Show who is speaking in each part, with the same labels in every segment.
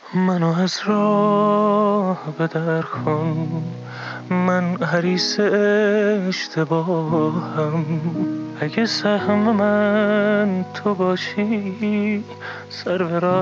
Speaker 1: منو از راه به در کن، من حریص اشتباهم. اگه سهم من تو باشی، سر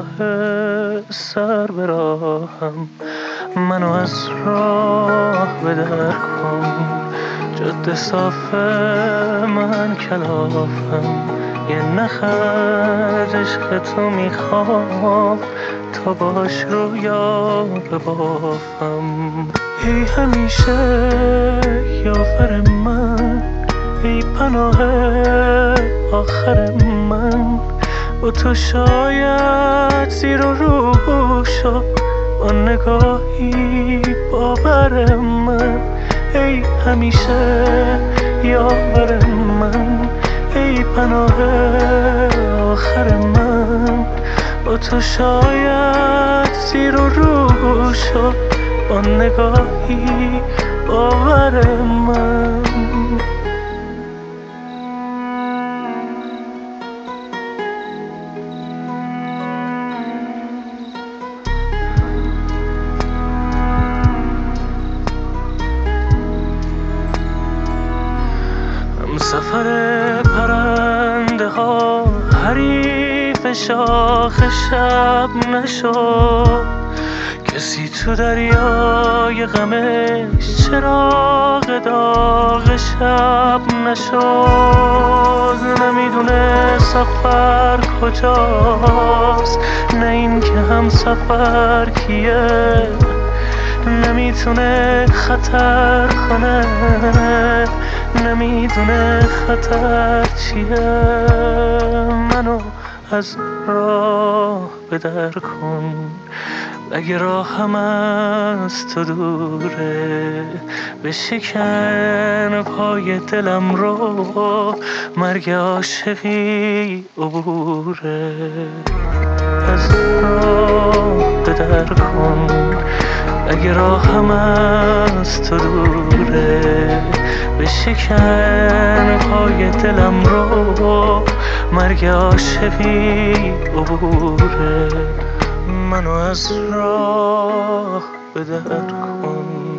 Speaker 1: به راهم. منو از راه به در کن، جاده صاف من کلافم. یه نخ از عشق تو میخوام، تا باش رویا ببافم. ای همیشه یاور من، ای پناه آخر من. با تو شاید زیر و رو شد، با نگاهی باور من. ای همیشه یاور من، ای پناه آخر من. با تو شاید زیر و رو شد، با نگاهی باور من. همسفر پرنده ها حریف شاخ شب نشد. کسی تو دریای غمش چراغ داغ شب نشد. نمیدونه سفر کجاست، نه این که هم سفر کیه. نمیتونه خطر کنه، نمیدونه خطر چیه. منو از راه به در کن، اگه راهم از تو دوره. بشکن پای دلم رو، مرگ عاشقی عبوره. از راه به در کن، اگه راهم از تو دوره. بشکن پای دلم رو، مرگ عاشقی عبوره. منو از راه به در کن.